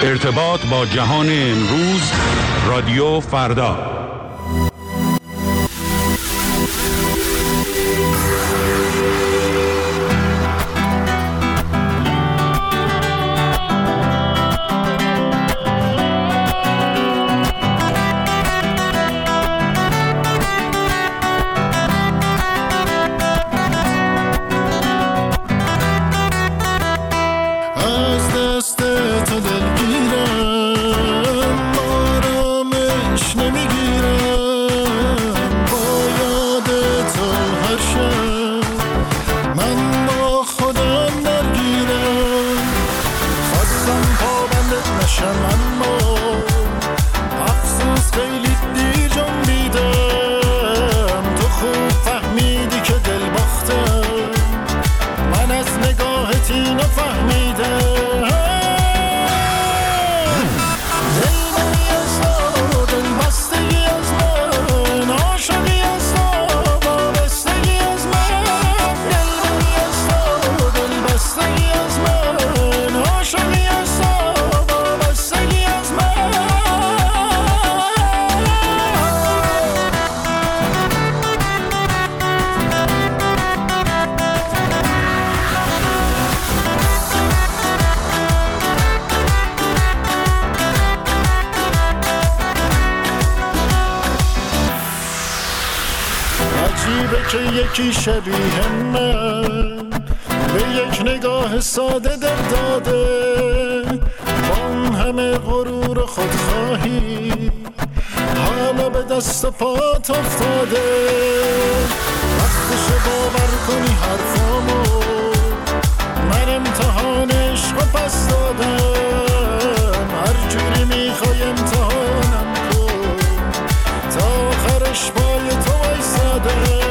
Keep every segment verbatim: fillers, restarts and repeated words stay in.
ارتباط با جهان امروز، رادیو فردا. یکی شبیه من به یک نگاه ساده دل داده، با اون همه غرور خودخواهی حالا به دست و پات افتاده. وقتش باور کنی حرفامو، من امتحان عشق و پس دادم. هر جوری میخوای امتحانم کن، تا آخرش پای تو وایساده.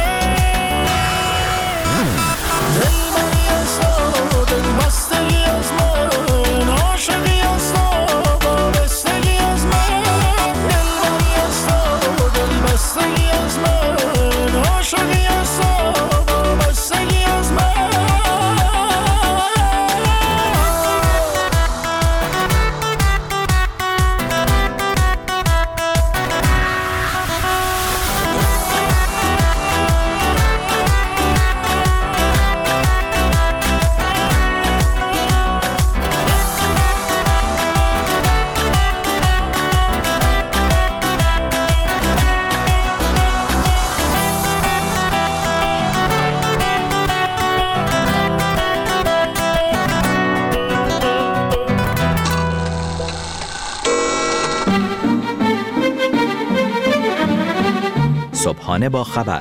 صبحانه با خبر،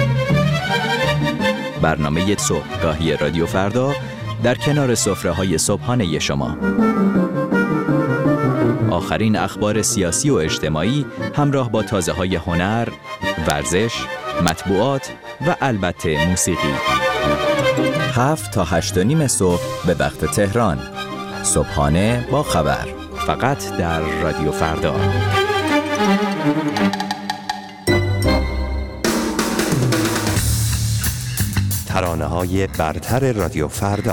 برنامه صبحگاهی رادیو فردا در کنار سفره‌های صبحانه شما. آخرین اخبار سیاسی و اجتماعی همراه با تازه‌های هنر، ورزش، مطبوعات و البته موسیقی. هفت تا هشت و نیم صبح به وقت تهران. صبحانه با خبر، فقط در رادیو فردا. ترانه‌های برتر رادیو فردا.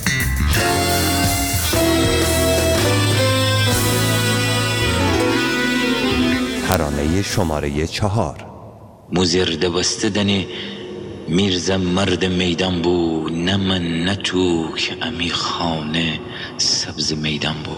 ترانه شماره چهار. مزرده بستدنی میرزا مرد میدان بو، نه من نه تو که امی خانه سبز میدان بو.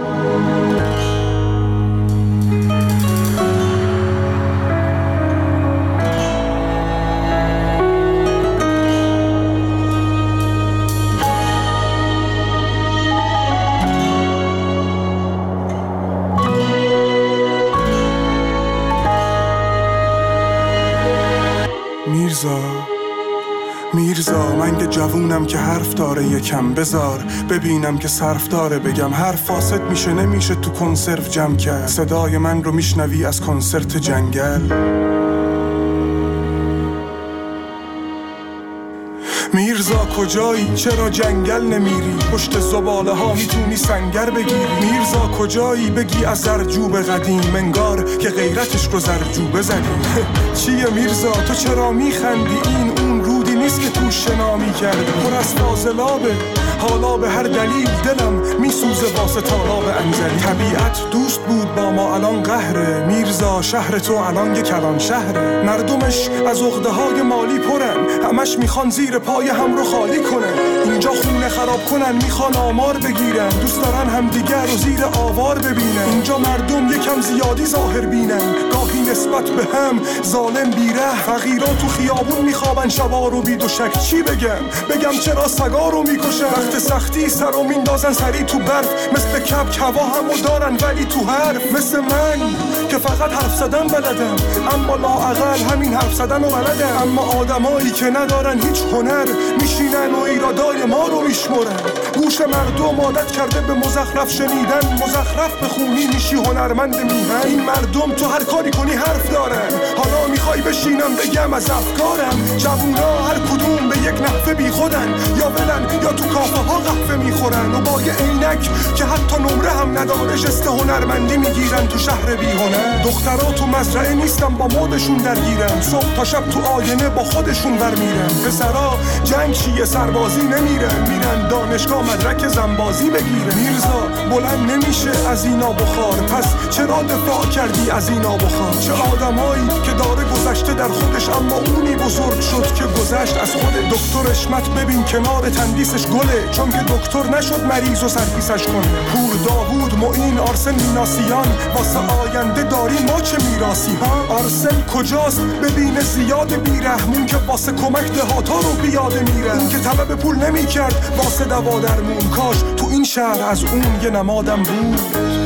میرزا میرزا من که جوونم که حرف داره یکم بذار ببینم که صرف داره بگم. حرف فاسد میشه نمیشه تو کنسرو جمع کرد. صدای من رو میشنوی از کنسرت جنگل. میرزا کجایی؟ چرا جنگل نمیری؟ پشت زباله ها میتونی سنگر بگیری. میرزا کجایی؟ بگی از زرجوب قدیم، انگار که غیرتش رو زرجوبه زدی. چیه میرزا تو چرا میخندی؟ این اون رودی نیست که تو شنا میکردی. پر از فاضلابه حالا به هر دلیل دلم میسوزه واسه مثل تالاب انزلی. طبیعت دوست بود با ما الان قهره، میرزا شهر تو الان یه کلان شهره. مردمش از عقده های مالی پرن، همش میخوان زیر پای هم رو خالی کنن. اینجا خونه خراب کنن میخوان آمار بگیرن، دوست دارن همدیگر رو زیر آوار ببینن. اینجا مردم یکم زیادی ظاهر بینن، گاهی نسبت به هم ظالم بیره. فقیرا تو خیابون میخوابن شبا رو بی دو شک. چی بگم بگم چرا سگا رو میکشن؟ وقت سختی سر رو میندازن سری تو برف، مثل کپ هوا همو دارن ولی تو حرف. مثل من که فقط حرف زدن بلدم، اما لااقل همین حرف زدن رو بلدم. اما آدمایی که ندارن هیچ هنر، میشینن و ایرادای ما رو میشمرن. گوش مردم عادت کرده به مزخرف شنیدن، مزخرف بخونی میشی هنرمند میهن. این مردم تو هر کاری کنی حرف دارن، حالا میخوای بشینم بگم از افکارم. جوونا هر کدوم به یک نحوه بی خودن، یا ولن یا تو کافه ها قهوه میخورن و با یه عینک که حتی نمره هم نداره جست هنرمندی میگیرن تو شهر بی هنر. دخترها تو مزرعه نیستن با مودشون درگیرن، صبح تا شب تو آینه با خودشون برمیرن. پسرا جنگ چیه سربازی نمیرن، میرن دانشگاه مدرک زنبازی بگیرن. میرزا بلند نمیشه از اینا بخار، پس چرا دفاع کردی از اینا بخار؟ چه آدمایی که داره گذشته در خودش، اما اونی بزرگ شد که گذشت از خود. دکتر اشمت ببین کنار تندیسش گله، چون که دکتر نشد مریض و سرپیسش کنه. پور داوود معین آرسن میناسیان، واسه آینده داری ما چه میراسی ها؟ آرسن کجاست ببینه زیاد بیرحمون که واسه کمک دهاتا رو بیاده میره. اون که طلب پول نمی کرد واسه دوا درمون، کاش تو این شهر از اون یه نمادم بود.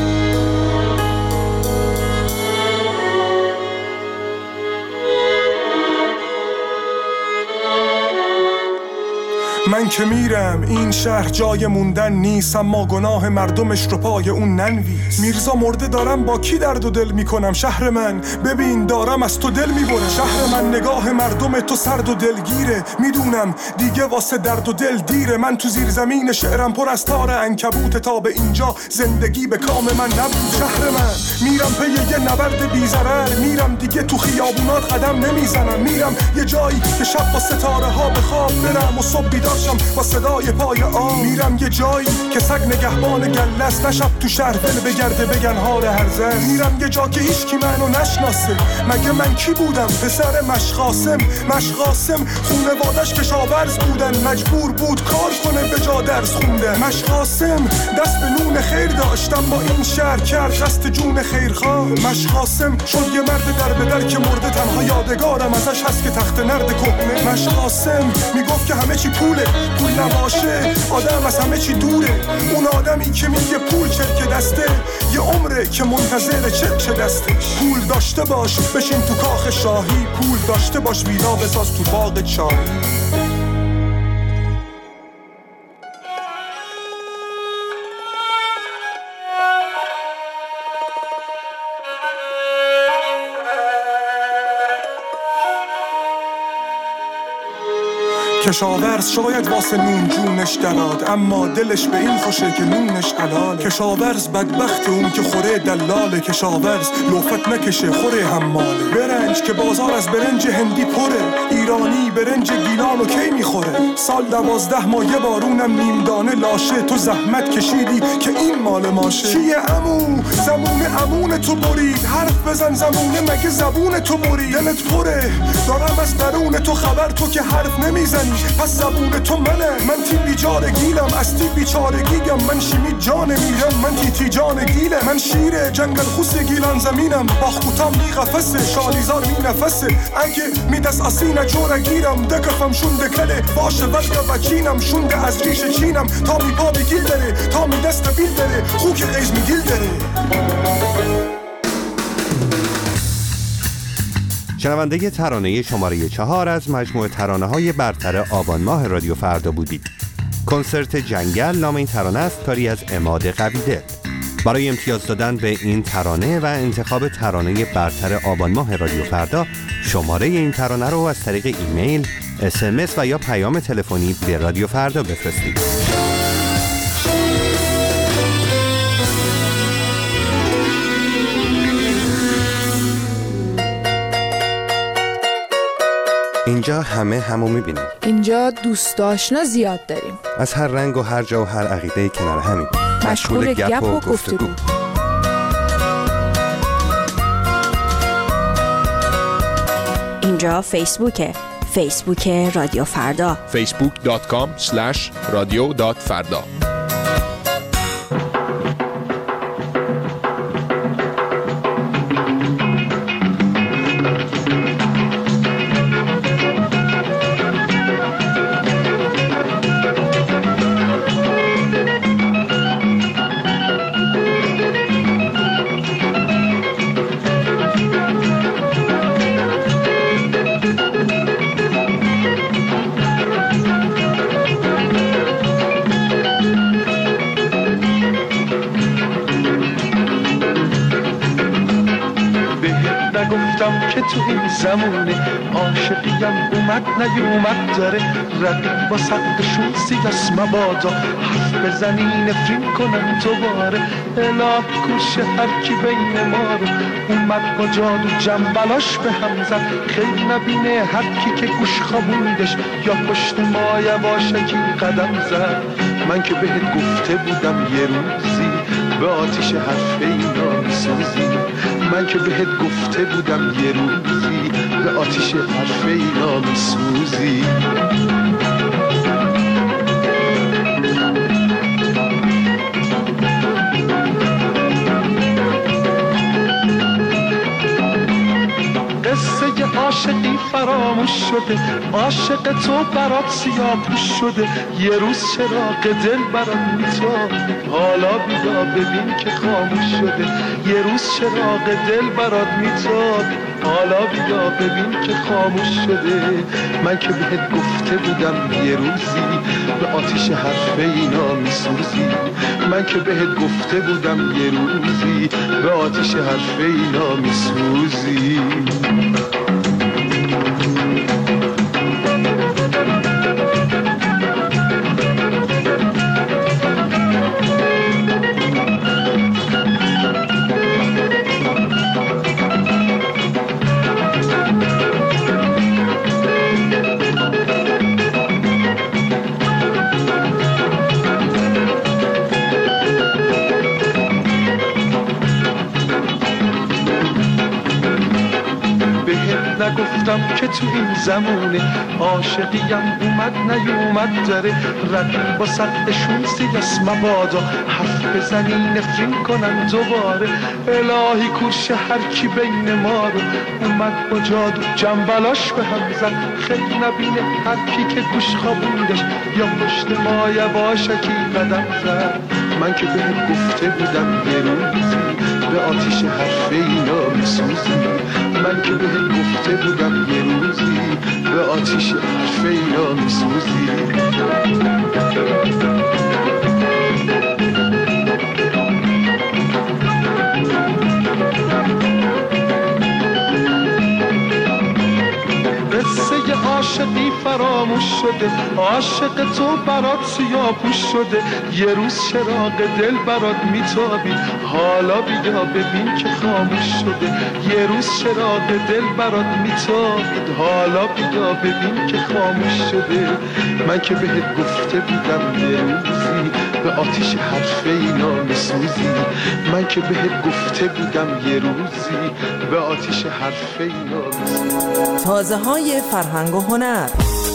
من که میرم این شهر جای موندن نیست، اما گناه مردمش رو پای اون ننویس. میرزا مرده دارم با کی درد و دل میکنم؟ شهر من ببین دارم از تو دل میبرم. شهر من نگاه مردم تو سرد و دلگیره، میدونم دیگه واسه درد و دل دیره. من تو زیر زمین شعرم پر از تار عنکبوت، تا به اینجا زندگی به کام من نبود. شهر من میرم پی یه نبرد بی‌ضرر، میرم دیگه تو خیابونات قدم نمیزنم. میرم یه جایی که شب با ستاره ها به خواب برم و صبح بیدار با صدای پای آب. میرم یه جایی که سگ نگهبان گله است، نشب تو شهر دل بگرده بگن حال هر زن. میرم یه جا که هیچ کی منو نشناسه، مگه من کی بودم؟ پسر مشقاسم. مشقاسم خونوادش کشاورز بودن، مجبور بود کار کنه به جا درس خوندن. مشقاسم دست به نون خیر داشتم، با این شهر کرد قصد جون خیرخواه. مشقاسم شد یه مرد در به در که مرده، تنها یادگارم ازش هست که تخت نرد کهنه. مشقاسم میگفت که همه چی پوله، پول نباشه آدم از همه چی دوره. اون آدمی که میگه پول چرک دسته، یه عمره که منتظر چرک دسته. پول داشته باش بشین تو کاخ شاهی، پول داشته باش ویلا بساز تو باغ چاهی. کشاورز شاید واسه نون جونش دراد، اما دلش به این خوشه که نونش حلال. کشاورز بدبخت اون که خوره دلاله، کشاورز لوفت نکشه خوره حماله. برنج که بازار از برنج هندی پره، ایرانی برنج گیلانو کی میخوره؟ سال دوازده ماه یه بارونم نیم دانه لاشه، تو زحمت کشیدی که این مال ماشه. چیه عمو زمون عمون تو برید، حرف بزن زمونه مگه زبون تو برید. دلت پره دارم از درون تو خبر، تو که حرف نمیزنی پس زبون تو منه. من تی بیچارگیلم از تی بیچارگیگم، من شیمی جان میرم من تی تی جان گیله. من شیر جنگل خوس گیلان زمینم، باخوتم می قفسه شالیزار می نفسه. اگه می دست اسینه چوره گیرم، دکفم شونده کله باشه ولگه و چینم. شونده از ریش چینم تا می پا بگیل داره، تا می دست بیل داره خوک قیز می گیل داره. شنونده ترانه شماره چهار از مجموعه ترانه‌های برتر آبان ماه رادیو فردا بودید. کنسرت جنگل نام این ترانه است، کاری از عماد قویدل. برای امتیاز دادن به این ترانه و انتخاب ترانه برتر آبان ماه رادیو فردا، شماره این ترانه رو از طریق ایمیل، اس ام اس و یا پیام تلفنی به رادیو فردا بفرستید. اینجا همه همو میبینیم. اینجا دوست آشنا زیاد داریم. از هر رنگ و هر جا و هر عقیده کنار همیم. مشغول گپ و گفتگو. اینجا فیسبوکه. فیسبوک رادیو فردا. فیسبوک دات کام اسلش رادیو دات فردا. که تو این زمونه عاشقیم اومد نیومد داره رقیب با سقفشون سیاس مبادا حرف بزنی نفرین کنن دوباره اله کوشه هر کی بین ما رو اومد با جادو جنبلاش به هم زد خیلی نبینه هر کی که گوش خاموندش یا پشت ما یواشکی قدم زد من که بهت گفته بودم یه روزی به آتیش حرف اینا میسوزی من که بهت گفته بودم یه روزی به آتیش حرف اینا میسوزی قصه عاشقی فراموش شده عاشق تو برات سیاپوش شده یه روز چراغ دل برات میتاب حالا بیا ببین که خاموش شده یه روز چراغ دل برات میتاب حالا بیا ببین که خاموش شده من که بهت گفته بودم یه روزی به آتیش حرف اینا میسوزی من که بهت گفته بودم یه روزی به آتیش حرف اینا میسوزی نگفتم که تو این زمونه عاشقیم اومد نیومد داره رقیب با سقفشون سیاس مبادا حرف بزنی نفرین کنن دوباره الهی کوشه هر کی بین ما رو اومد با جادو جنبلاش به هم زد خیلی نبینه هر کی که گوش خوابوندش یا پشت ما یواشکی قدم زد من که بهت گفته بودم یه روزی به آتیش حرف اینا میسوزی من که بهت گفته بودم یه روزی به آتیش حرف اینا میسوزی قصه عاشقی فراموش شده عاشق تو برات سیاپوش شده یه روز چراغ دل برات میتابید حالا بیا ببین که خاموش شده یه روز چراغ دل برات میتابید حالا بیا ببین که خاموش شده من که بهت گفته بودم یه روزی به آتیش حرف اینا میسوزی من که بهت گفته بودم یه روزی به آتیش حرف اینا میسوزی تازه های فرهنگ و هنر.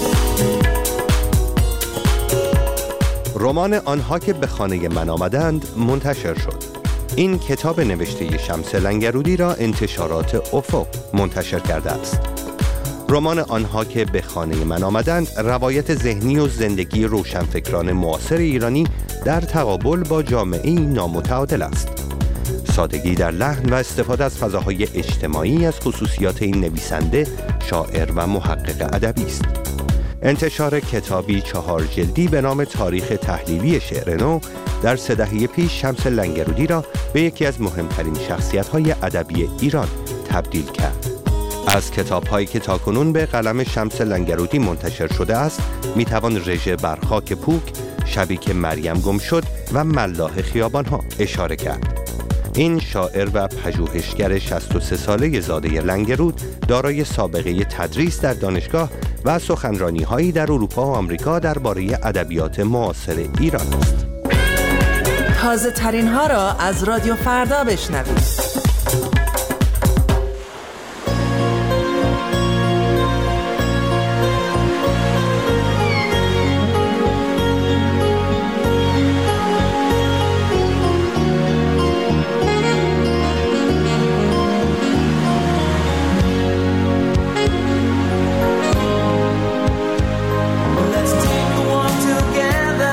رمان آنها که به خانه من آمدند منتشر شد. این کتاب نوشته شمس لنگرودی را انتشارات افق منتشر کرده است. رمان آنها که به خانه من آمدند روایت ذهنی و زندگی روشنفکران معاصر ایرانی در تقابل با جامعه نامتعادل است. سادگی در لحن و استفاده از فضاهای اجتماعی از خصوصیات این نویسنده، شاعر و محقق ادبی است. انتشار کتابی چهار جلدی به نام تاریخ تحلیلی شعر نو در سه دهه پیش شمس لنگرودی را به یکی از مهمترین شخصیت‌های ادبی ایران تبدیل کرد. از کتاب‌هایی که تاکنون به قلم شمس لنگرودی منتشر شده است، می‌توان رژه بر خاک پوک، شبی که مریم گم شد و ملاح خیابان‌ها اشاره کرد. این شاعر و پژوهشگر شصت و سه ساله زاده لنگرود دارای سابقه تدریس در دانشگاه و سخنرانی‌هایی در اروپا و آمریکا درباره ادبیات معاصر ایران است. تازه ترین ها را از رادیو فردا بشنوید.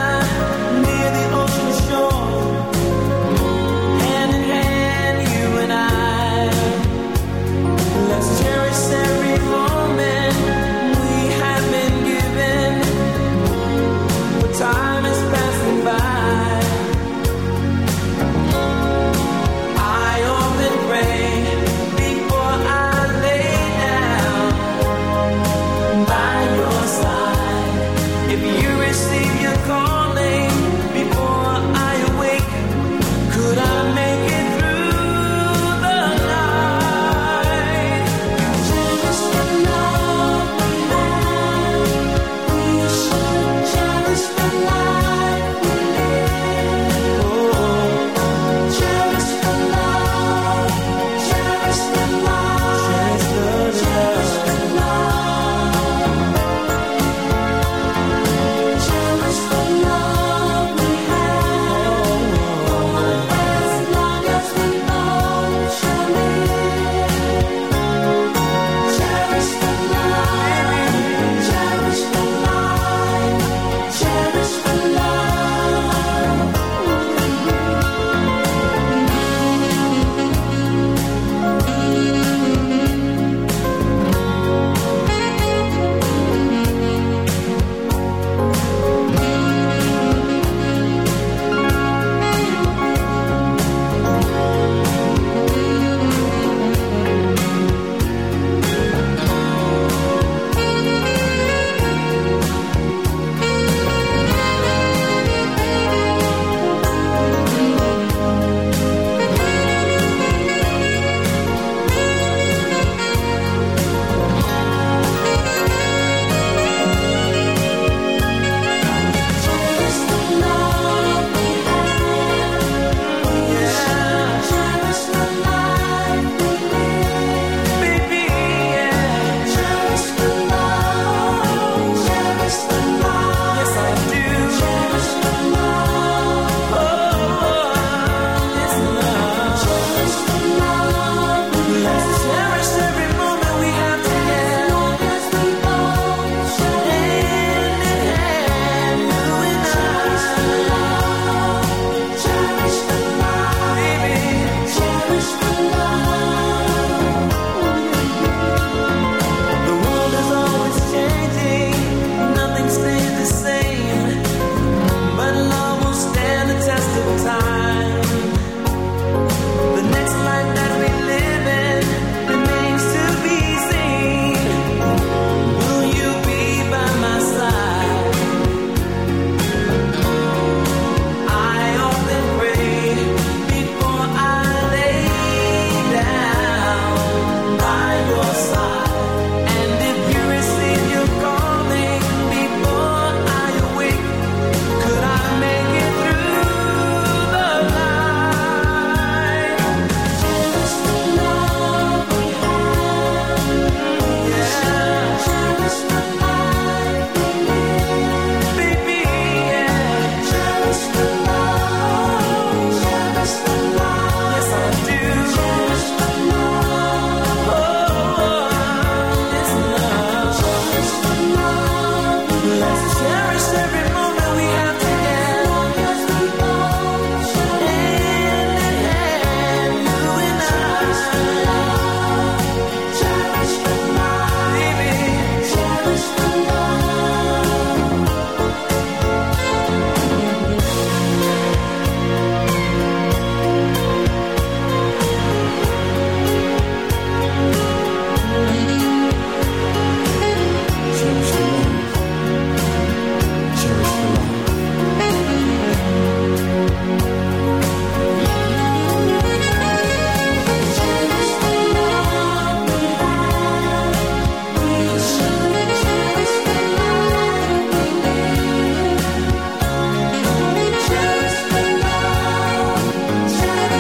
Hand in hand, you and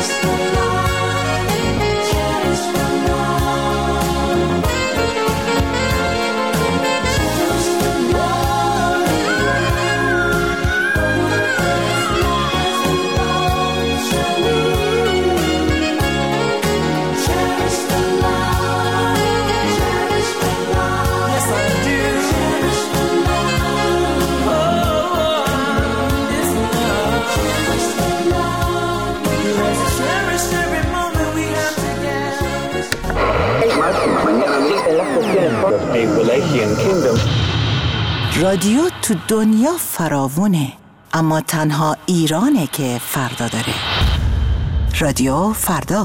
رادیو تو دنیا فراوونه، اما تنها ایرانه که فردا داره. رادیو فردا.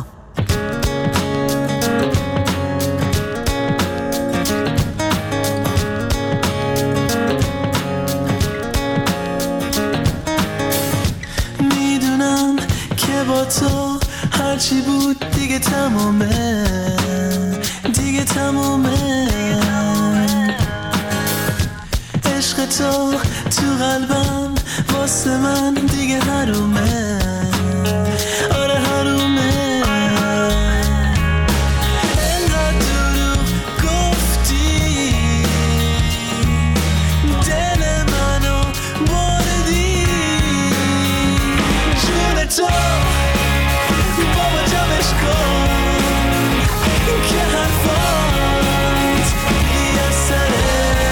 میدونم که با تو هرچی بود دیگه تمومه، دیگه تمومه. عشق تو تو قلبم واسه من دیگه حرومه، آره حرومه. انقدر دروغ گفتی دل منو بردی، جون تو بابا جمعش کن که حرفات بی اثره.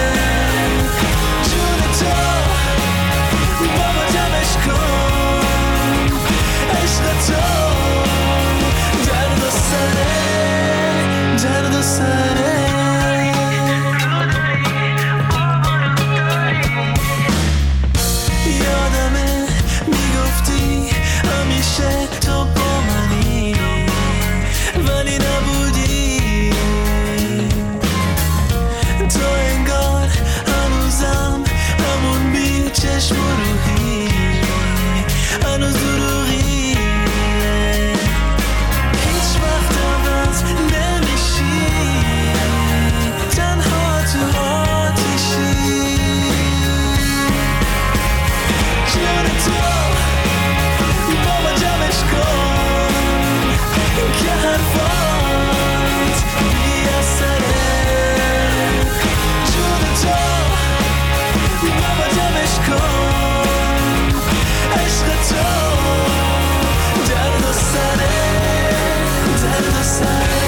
بابا جمعش کن عشق تو درد و سره، درد و سره. یادمه میگفتی همیشه تو با منی، ولی نبودی. تو انگار هنوزم همون بی چشم و روحی، هنوز دروغی. هیچ وقت عوض نمیشی، تنها تو آتیشی. جون تو بابا جمعش کن که حرفات بی اثره. جون تو بابا جمعش کن عشق تو درد و سره، درد و سره.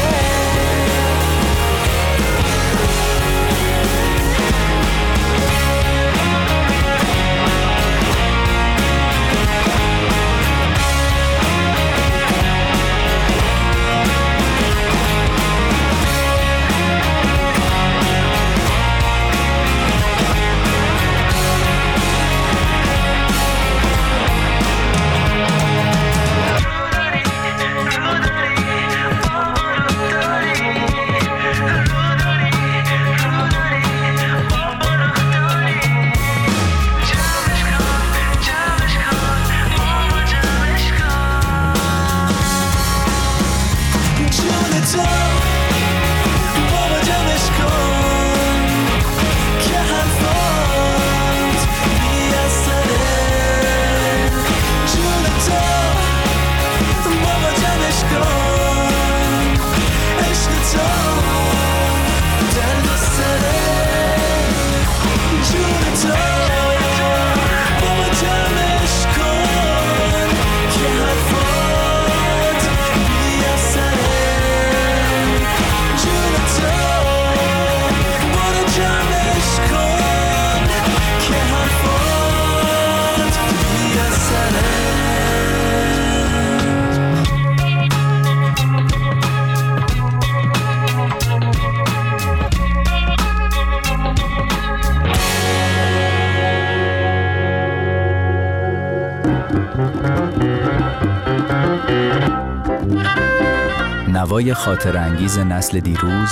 نوای خاطر انگیز نسل دیروز،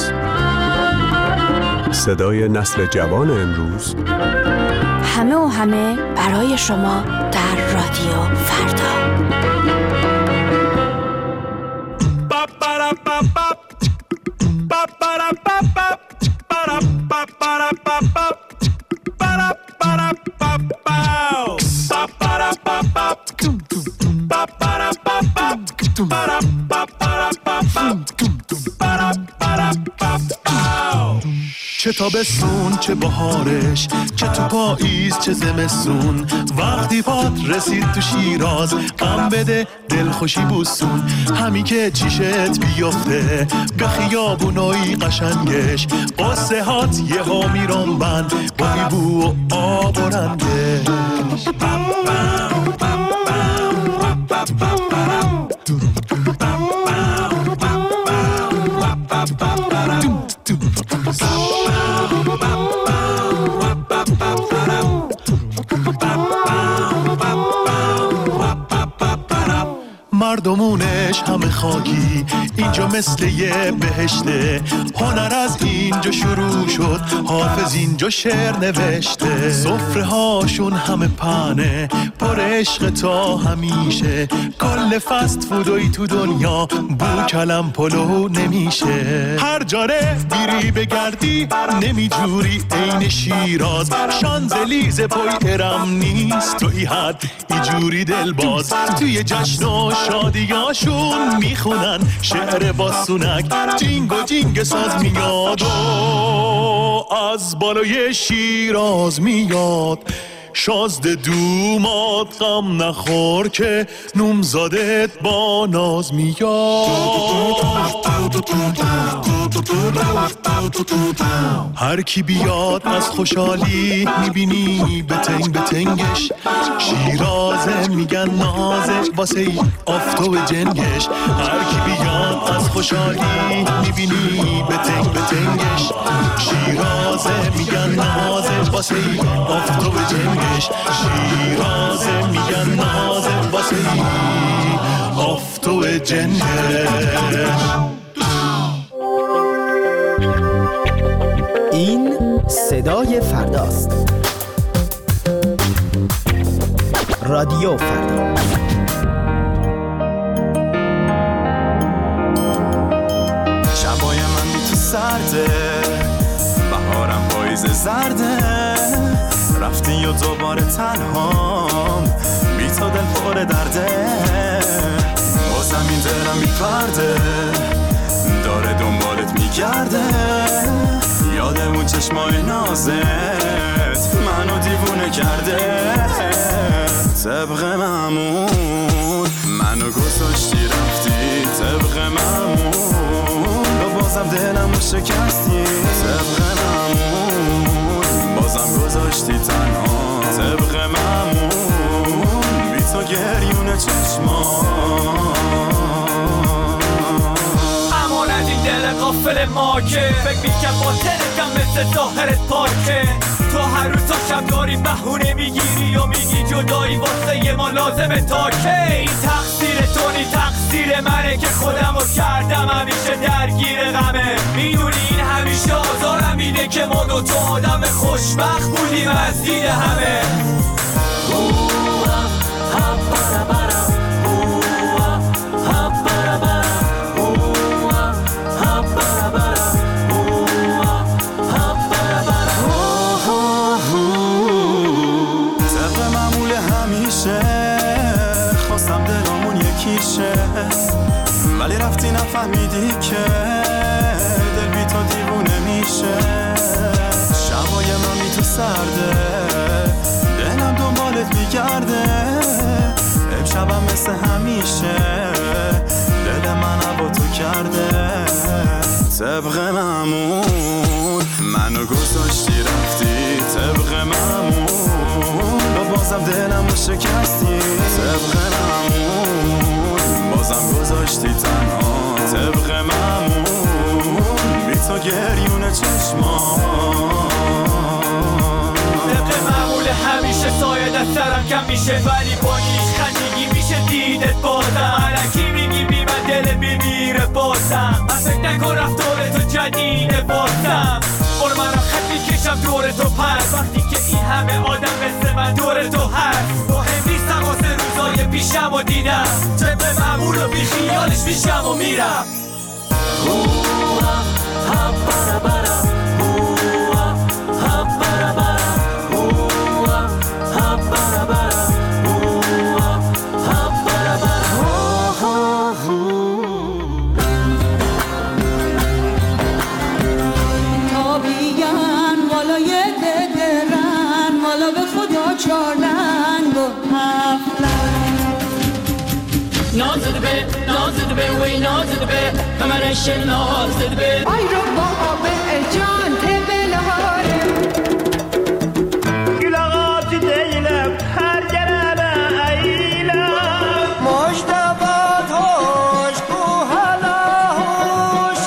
صدای نسل جوان امروز، همه و همه برای شما در رادیو فردا. Ba-ba-da-ba-ba چه تابستون چه بهارش، چه تو پاییز چه زمستون، وقتی پات رسید تو شیراز غم بده دل خوشی بوسون. همی که چیشت بیفته به خیابونای قشنگش، قصه هات یه ها میرم بند با بو و آب و رنگش. مردمونش همه خاکی، اینجا مثل یه بهشته. هنر از اینجا شروع شد، حافظ اینجا شعر نوشته. سفره هاشون همه پنه پر عشق تا همیشه. کل فست فودوی تو دنیا بو کلم پلو نمیشه. هر جاره بیری بگردی نمیجوری عین شیراز. شانزلیز پای ارم نیست توی حد ایجوری دلباز. توی جشن و شادیاشون میخونن شعر باسونک، جینگ و جینگ ساز میاد و از بالای شیراز میاد. شازده دومات غم نخور که نومزادت با ناز میاد. هر کی بیاد از خوشحالی میبینی بتنگ بتنگش. شیرازه میگن نازه واسه ای آفتو جنگش. هر کی بیاد از خوشحالی میبینی بتنگ بتنگش. شیرازه میگن نازه واسه ای آفتو جنگش. شیرازه میگن نازه واسه ای آفتو جنگش. این صدای فرداست. رادیو فردا. شبای من بی تو سرده، بهارم پاییز زرده. رفتی و دوباره تنهام، بی تو دل پر درده. بازم این دلم بی پرده داره دنبالت میگرده. یاد اون چشمای نازت منو دیوونه کرده. طبق معمول منو گذاشتی رفتی، طبق معمول و بازم دلمو شکستی. طبق معمول بازم گذاشتی تنها، طبق معمول بی تو گریون چشما. امانت این دل غافل ما که فکر میکن با ترکم مثل ظاهرت پاکه. تو هر روز تا شب داری بهونه میگیری و میگی جدایی واسه ما لازمه تا که. این تقصیر تو نی تقصیر منه که خودمو کردم همیشه درگیر غمه. میدونی این همیشه آزارم میده که ما دو تا آدم خوشبخت بودیم از دید همه. ولی رفتی نفهمیدی که دل بی تو دیوونه میشه. شبای من بی تو سرده، دلم دنبالت میگرده. امشبم مثل همیشه دل من با تو کرده. طبق معمول منو گذاشتی رفتی، طبق معمول و بازم دلمو شکستی. طبق معمول بازم گذاشتی تنها، طبق معمول بی تو گریون چشما. طبق معمول همیشه سایه دست سرم کم میشه، ولی با نیش خندگی میشه دیدت بازم. علکی میگی بی من دل میمیره بازم. من فکر نکن رفتار تو جدیده بازم. بر من را خط میکشم دور تو پس، وقتی که این همه آدم مثل من دور تو هست. مهم نیستم واسه روزای پیشم و دیدم، طبق معمول و بی خیالش میشم و میرم. نازد به نازد به وی نازد به کمرش نازد به آی رو با به جان تبلهاره گلغات دیلم هر گرم ایلم مجتبات هوش کو حالا هوش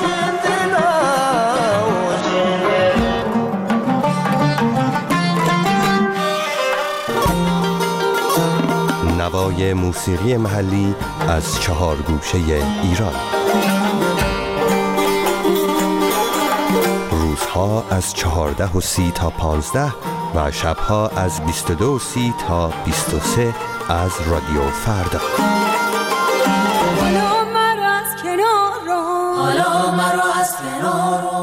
نوای موسیقی محلی از چهار گوشه ایران. روزها از چهارده و سی تا پانزده و شبها از بیست و دو و سی تا بیست و سه از رادیو فردا. حالا مرا از کنار رو حالا مرا از کنار رو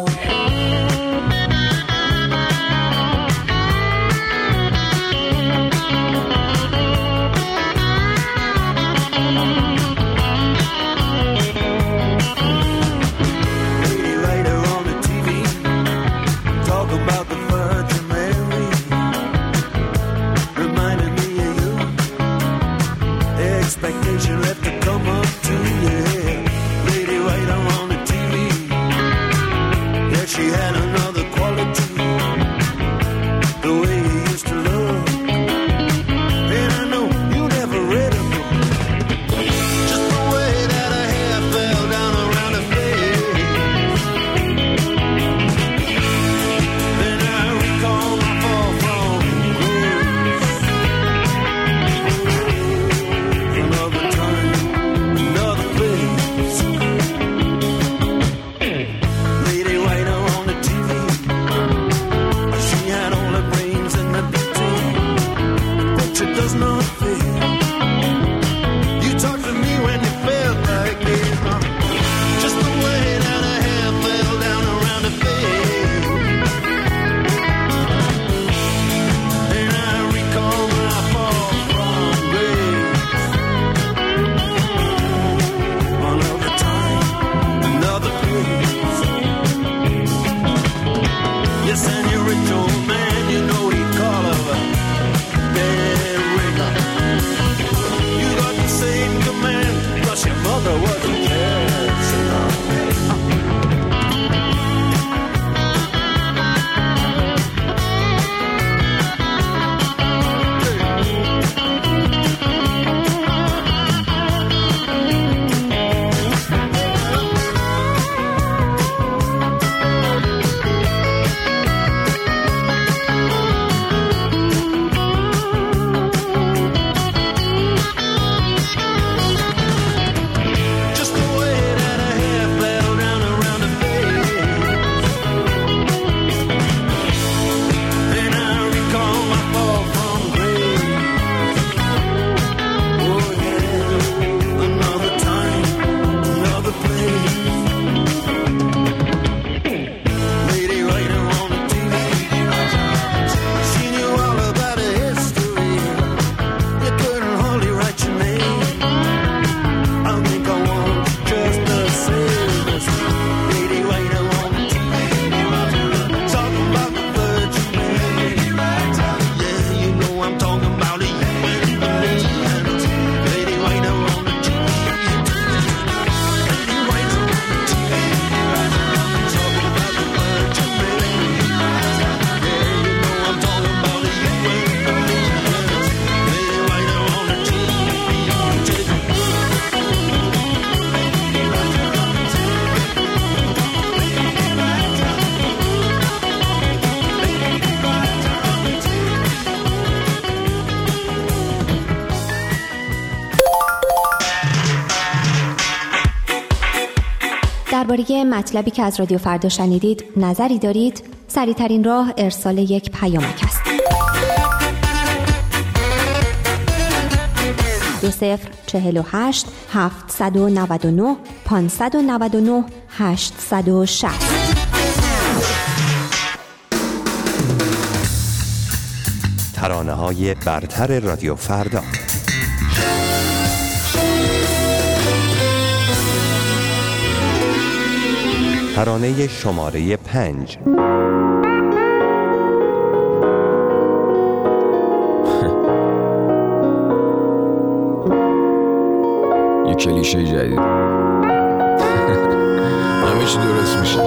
درباره مطلبی که از رادیو فردا شنیدید نظری دارید؟ سریع‌ترین راه ارسال یک پیامک است. دو صفر چهل و هشت هفتصد و نود و نه پانصد و نود و نه هشتصد و شصت. ترانه‌های برتر رادیو فردا. ترانه شماره پنج. یه کلیشه جدید. همه چی درست میشه.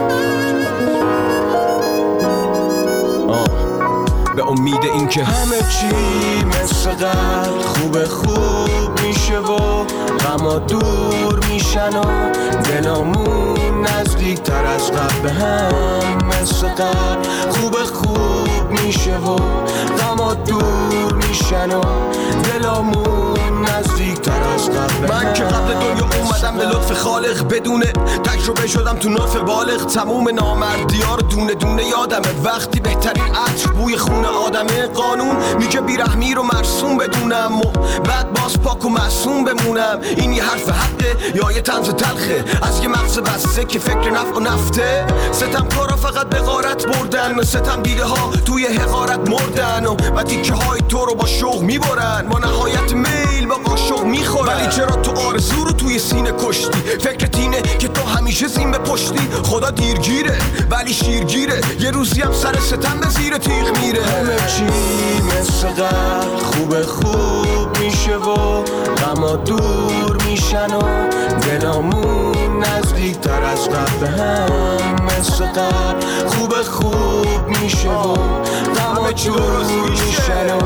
آه. به امید این که همه چی مثل قبل خوب خوب میشه و غما دور میشن و دلامون نزدیک تر از قبل به هم مثل قبل خوب خوب میشه و غما دور میشن و دلامون نزدیک تر از قبل. من که قبل دنیا اومدم به لطف خالق بدون تجربه شدم تو نطف بالغ. تموم نامردی ها رو دونه دونه یادمه وقتی بهترین عطر بوی خون آدمه. قانون میگه بیرحمی رو مرسوم بدونم و بعد باز پاک و معصوم بمونم. این یه حرف حقه یا یه طنز تلخه از یه مغز بسته که فکر نفع و نفته. ستم کارا فقط به غارت بردن، ستم دیده ها توی حقارت مردن و و تیکه های تو رو با شوق میبرن. با نهایت میل با قاشق میخورن. ولی چرا تو آرزو رو توی سینه کشتی؟ فکرت اینه که تو همیشه زین به پشتی. خدا دیرگیره ولی شیرگیره، یه روزی هم سر ستم به زیر تیغ میره. همه چی مثل قبل خوب خوب میشه و غما دور میشن و دلامون نزدیک تر از قبل به هم مثل قبل خوب خوب میشه و غما دور میشن و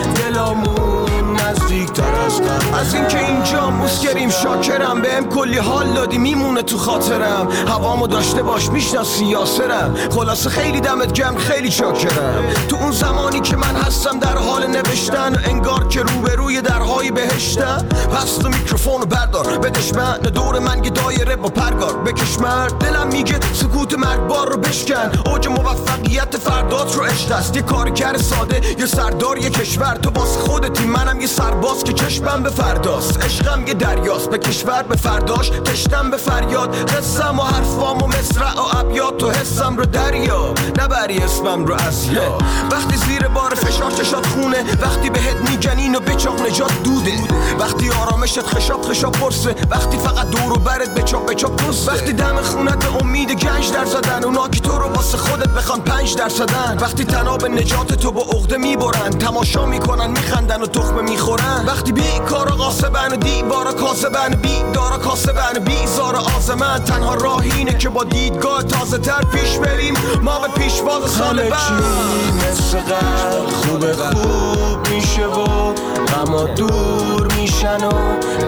دلامون نزدیک تر از قبل. از این که اینجا مسکریم شاکرم، بهم کلی حال دادی میمونه تو خاطرم. هوامو داشته باش میشناسی یاسرم. خلاصه خیلی دمت گرم خیلی چاکرم. تو اون زمانی که من هستم در حال نوشتن انگار که روبروی درهای بهشتم. پس تو میکروفونو بردار بدش من دور من یه دایره با پرگار بکش مرد. دلم میگه سکوت مرگبار رو بشکن. اوج موفقیت فردات رو عشق است. یه کارگر ساده یه سردار یه کشور. تو واسه خودتی منم یه سرباز که چشمم به فرداست. عشقم یه دریاست به کشور به فرداش تشتم به فریاد. قصم و حرفام و مصرع و ابیات تو حسم رو دریا نبری اسمم رو از یا. وقتی زیر بار فشار چشات خونه، وقتی بهت میگن و بچاق نجات دوده، وقتی آرامشت خشاب خشاب پرسه، وقتی فقط دور و برت بچاق بچاق پرسه، وقتی دم خونت به امید گنج در زدن اونا که تو رو واسه خودت بخوان پنج درصدن، وقتی تناب نجات تو با عقده میبرن تماشا میکنن میخندن و تخمه میخورن، وقتی بی کارا قاسبن و دیوارا کاسبن بی دارا کاسبن بی زارا آزمن، تنها راه اینه که با دیدگاه تازه تر پیش بریم ما به پیشواز سال بعد. مثل قبل خوب خوب میشه و غما دور میشن و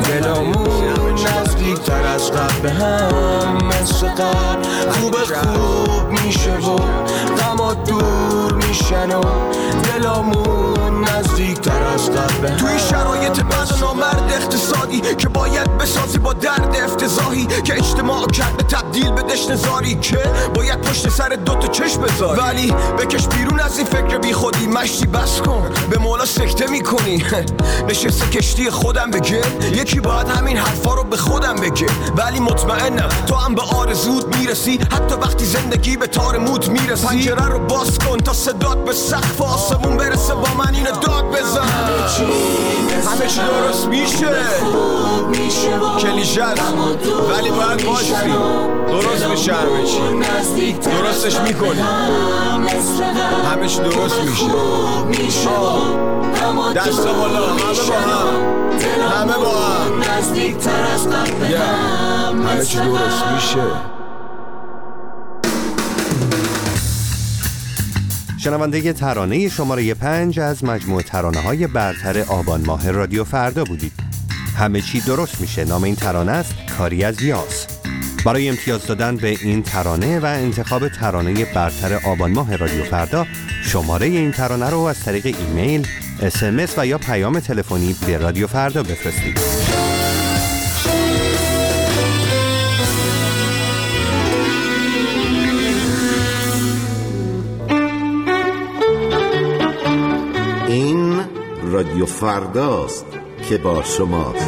دلامون نزدیک تر از قبل به هم، مثل قبل خوب خوب میشه و غما دور میشن و دلامون نزدیک تر از قبل به هم. توی شرایط بد و نامرد اقتصادی که باید بسازی با درد افتضاحی که اجتماع کرده تبدیل به دشت زاری که باید پشت سر دوتا چشم بذاری، ولی بکش بیرون از این فکر بی خودی، مشتی بس کن به مولا سکته میکنی. نشسته کشتی خودم بگه یکی باید همین حرفا رو به خودم بگه، ولی مطمئنم تو هم به آرزوت میرسی حتی وقتی زندگی به تار موت میرسی. پنجره رو باز کن تا صدات به سقف آسمون برسه با من اینو داد بزن. همه چی درست میشه کلیشه ولی باید باشی درست میشه، همه چی درستش میکنی، همه چی درست میشه. دست بالا همه با هم همه با هم همه چی درست میشه. شنونده ترانه شماره پنج از مجموعه ترانه های برتر آبان ماه رادیو فردا بودید. همه چی درست میشه نام این ترانه است، کاری از یاس. برای امتیاز دادن به این ترانه و انتخاب ترانه برتر آبان ماه رادیو فردا شماره این ترانه رو از طریق ایمیل، اس ام اس و یا پیام تلفنی به رادیو فردا بفرستید. این رادیو فرداست که با شماست.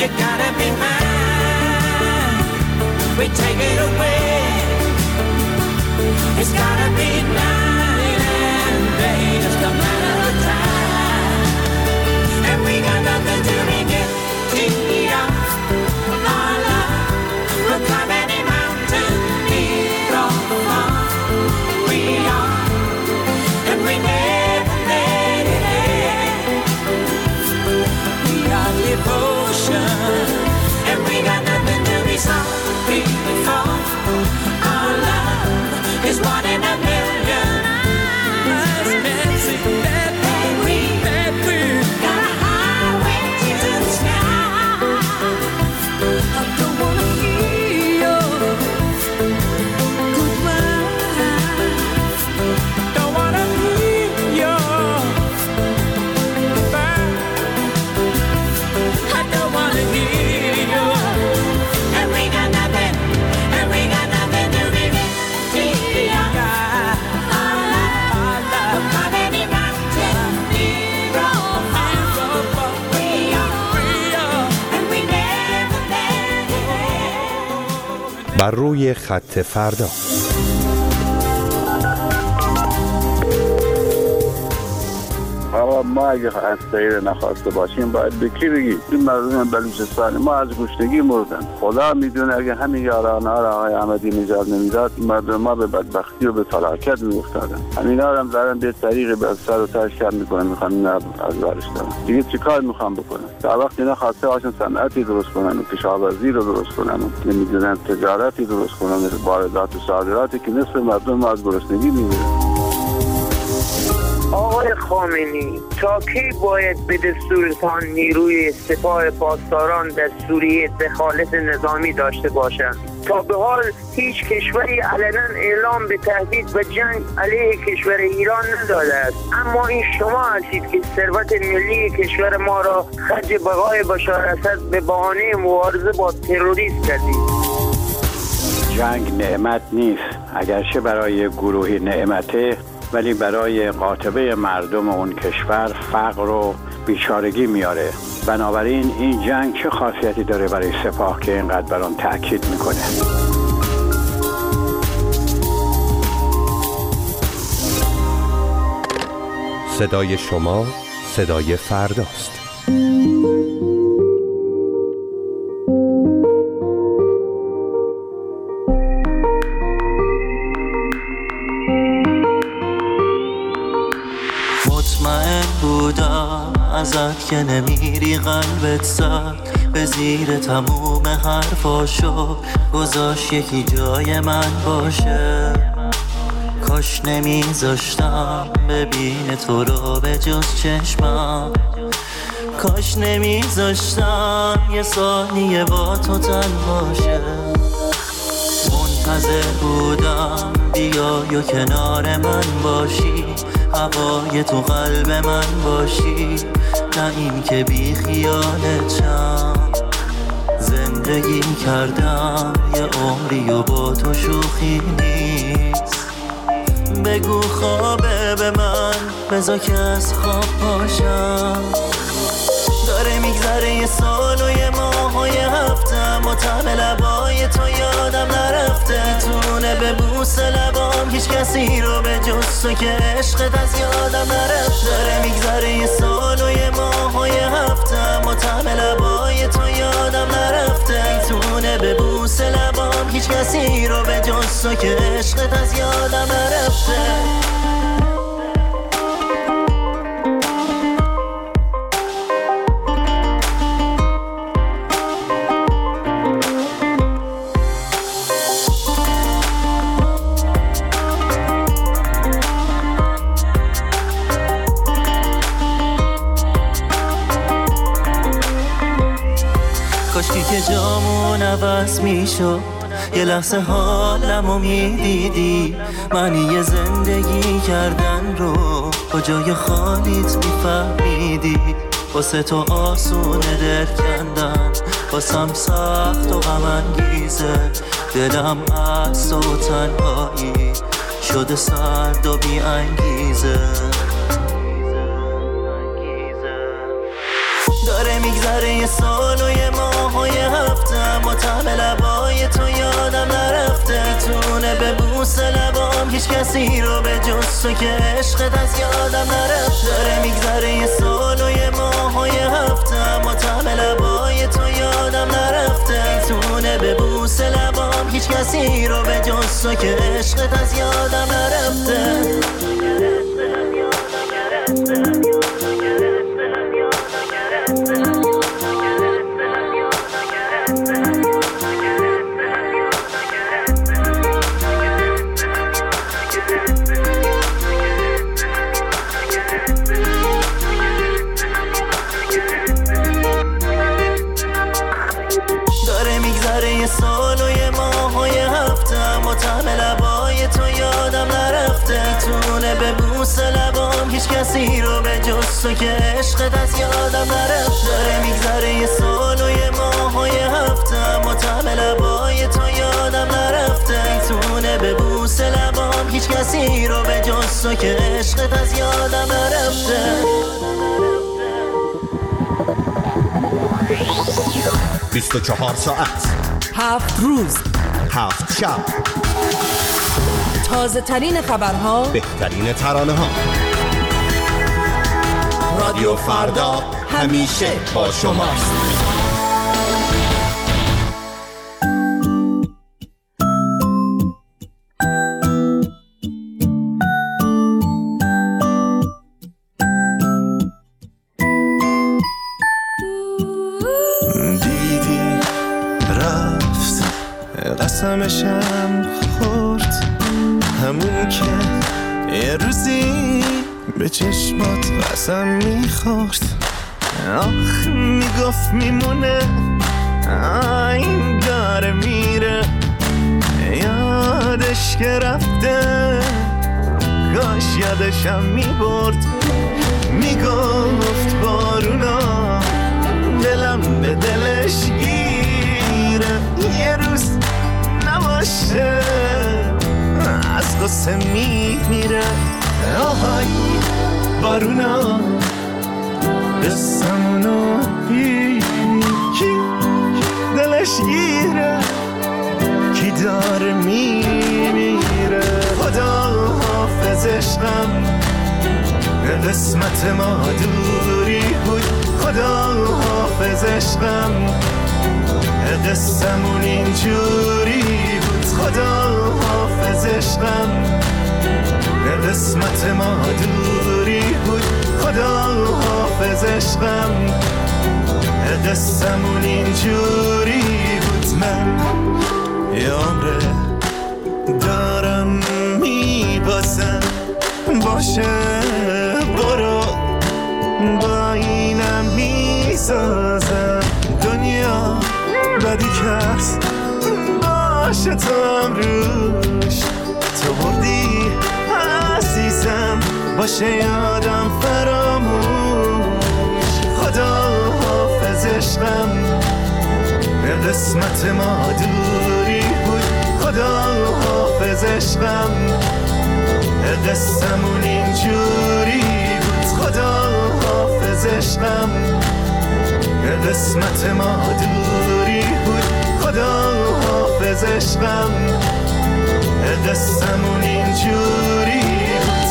You gotta be mine. We take it away. It's gotta be night and day, just a matter of time. And we got nothing to begin to our love. We'll climb any mountain, near or far. We are, and we never let it end. We are devotion, and we got nothing to be sorry for. Our love is one in a million. Let's dance it, baby, baby. Got a highway to the sky. I don't wanna hear your goodbye. Don't wanna hear your goodbye. I don't wanna hear your. And we got nothing, and we got nothing to begin. بر روی خط فردا. آقا ما اگه از سیر نخواسته باشیم باید به کی بگیم؟ این مردم بلوچستان ما از گشنگی مردن. خدا میدونه اگه همین یارانه ها را آقای احمدی نژاد نمیداد مردم ما به بدبختی و به فلاکت میافتادن. همین ها هم دارن به طریق به سر و تاش کم میکنن، میخوان اینا از برش دارن. دیگه چیکار میخوان بکنن؟ تا وقتی اینا خواسته باشن صنعتی درست کنن و کشاورزی رو درست کنن و نمیدونن تجارتی درست کنن، واردات و صادراتی که نصف مردم ما از گرسنگی میمیرن. آقای خامنه‌ای تا کی باید به دستورتان نیروی سپاه پاسداران در سوریه دخالت نظامی داشته باشند؟ تا به حال هیچ کشوری علنا اعلام به تهدید و جنگ علیه کشور ایران نداده است، اما این شما هستید که ثروت ملی کشور ما را خرج بقای بشار اسد به بهانه مبارزه با تروریسم کردید. جنگ نعمت نیست، اگرچه برای گروهی نعمته، ولی برای قاطبه مردم اون کشور فقر و بیچارگی میاره. بنابراین این جنگ چه خاصیتی داره برای سپاه که اینقدر بر آن تأکید میکنه؟ صدای شما صدای فرداست. ازت که نمیری قلبت زد به زیر تموم حرفاشو گذاشت یکی جای من باشه. کاش نمیذاشتم ببین تو رو به جز چشمم، کاش نمیذاشتم یه ثانیه با تو تن باشه. منتظر بودم بیای و کنار من باشی، هوای تو قلب من باشی، نه این که بی خیالتم. زندگی کردم یه عمری و با تو شوخی نیست. بگو خوابه به من بذار که از خواب پاشم. داره میگذره یه سال و یه ماه و یه هفتم و طعم لبای تو یادم نرفته. تونه به بوس لبام هیچ کسی رو به جز تو که عشقت از یادم نرفته. داره میگذره یه سال و یه ماه و یه هفتم و طعم لبای تو یادم نرفته. تونه به بوس لبام هیچ کسی رو به جز تو که عشقت از یادم نرفته. کاشکی که جامون عوض میشد، یه لحظه حالمو میدیدی، معنی زندگی کردن رو کجای خالیت میفهمیدی. واسه تو آسونه دل کندن، واسم سخت و غم انگیزه. دلم از تو تنهایی شده سرد و بی انگیزه. داره میگذره یه سال و یه ماه میتونه به بوس لبام هیچ کسی رو به جز تو که عشقت از یادم نرفته. داره میگذره یه سال و یه ماه و یه هفته اما طعم لبای تو یادم نرفته. میتونه به بوس لبام هیچ کسی رو به جز تو که عشقت از یادم نرفته. داره میگذره یه سال و یه ماه و یه هفته اما طعم لبای تو یادم نرفته. میتونه به بوس لبام هیچ کسی رو به جز تو که عشقت از یادم نرفته. داره میگذره یه سال و یه ماه و یه هفته اما طعم لبای تو یادم نرفته. میتونه به بوس لبام هیچ کسی رو به جز تو که عشقت از یادم نرفته. بیست و چهار ساعت، هفت روز، هفت شب، تازه ترین خبرها، بهترین ترانه ها. رادیو فردا همیشه با شماست. قسمشم خورد همون که یه روزی به چشمات قسم میخورد. آخ میگفت میمونه این داره میره یادش که رفته کاش یادشم میبرد. میگفت بارونا دلم به دلش گیره یه روز نباشه از قصه میمیره. آهای بارونا قصمونو کی دلش گیره کی داره میمیره. خدا حافظ عشقم قسمت ما دوری بود. خدا حافظ عشقم قصمون اینجوری بود. خدا حافظ عشقم قسمت ما دوری بود. خدا حافظ عشقم قصمون اینجوری بود. من یه عمره دارم میبازم باشه برو با اینم میسازم. دنیا بدی کرد باشه تو هم روش تو بردی عزیزم باشه یادم فراموش. خدا حافظ عشقم قسمت ما دوری بود. خدا حافظ عشقم قصمون اینجوری بود. خدا حافظ عشقم قسمت ما دوری بود. خدا حافظ عشقم قصمون اینجوری بود.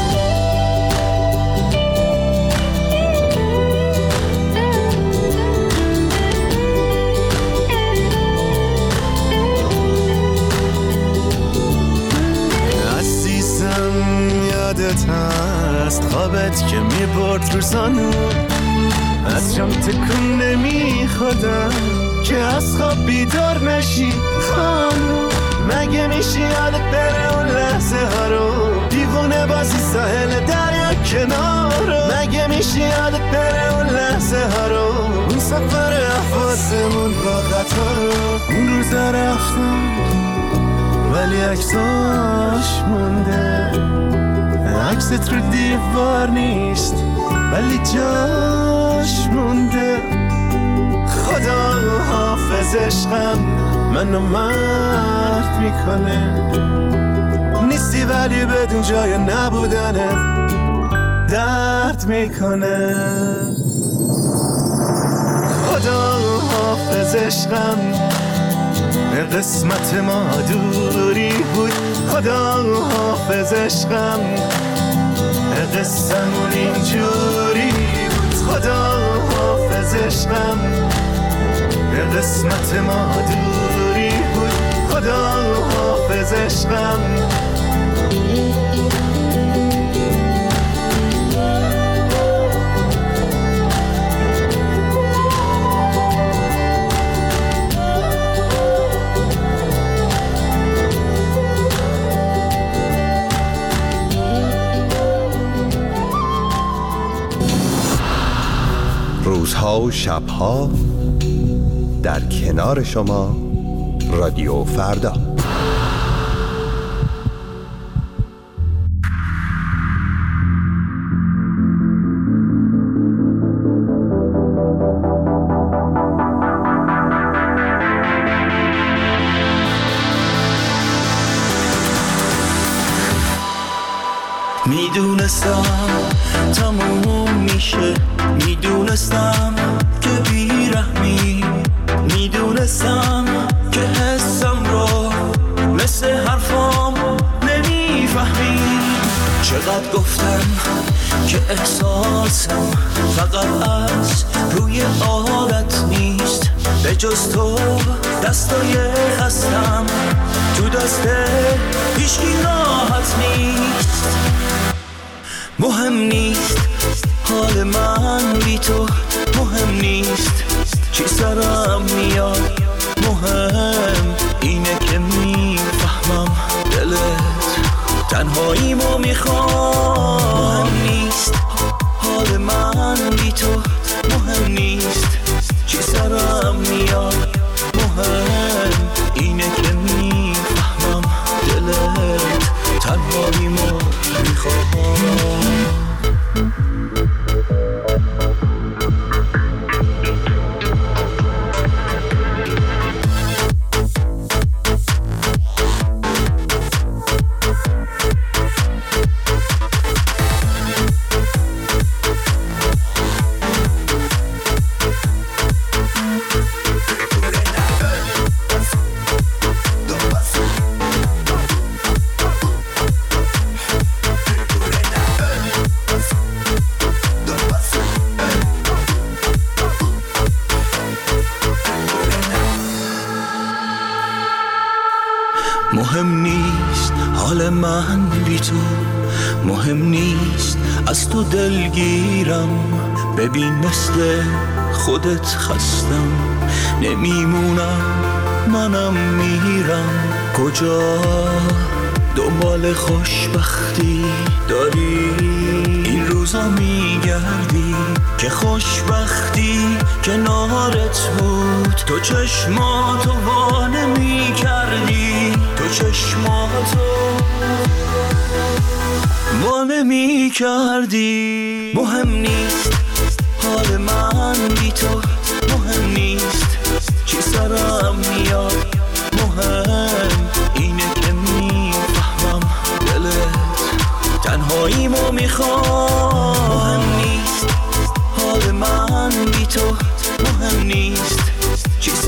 عزیزم یادت هست خوابت که میبرد روزانو از جام تکون نمی خودم که از خواب بیدار نشی خانم. مگه میشه یادت بره اون لحظه ها رو دیوونه بازی ساحل دریا کنار رو. مگه میشه یادت بره اون لحظه ها رو اون سفر احواسمون با قطار رو. اون روزا رفتم ولی عکساش مونده. عکست رو دیوار نیست ولی جاش مونده. خدا حافظ عشقم منو مرد میکنه. نیستی ولی بدون جای نبودنت درد میکنه. خدا حافظ عشقم قسمت ما دوری بود، خدا حافظ عشقم. قسمون اینجوری بود، خدا حافظ عشقم. قسمت ما دوری بود، خدا حافظ عشقم. روزها و شبها در کنار شما رادیو فردا. میدونستم تموم میشه، میدونستم که بیرحمی، میدونستم که حسم رو مثل حرفام نمیفهمی. چقدر گفتم که احساسم فقط از روی عادت نیست، به جز تو دستای خستم تو دست هیچکی راحت نیست. مهم نیست حال من بی تو، مهم نیست چی سرم میاد، مهم اینه که میفهمم دلت تنهاییمو میخوام. مهم نیست حال من بی تو، مهم نیست چی سرم میاد، مهم اینه که میفهمم دلت تنهاییمو میخوام. مهم نیست حال من بی تو، مهم نیست از تو دلگیرم. ببین مثل خودت خستم نمیمونم، منم میرم. کجا دنبال خوشبختی داری این روزا میگردی که خوشبختی کنارت بود. تو چشماتو وا نمی‌کردی، تو چشماتو وا نمی‌کردی. مهم نیست حال من بی تو، مهم نیست چی سرم میاد، مهم اینه که میفهمم دلت تنهاییمو میخوام. مهم نیست حال من بی تو، مهم نیست چی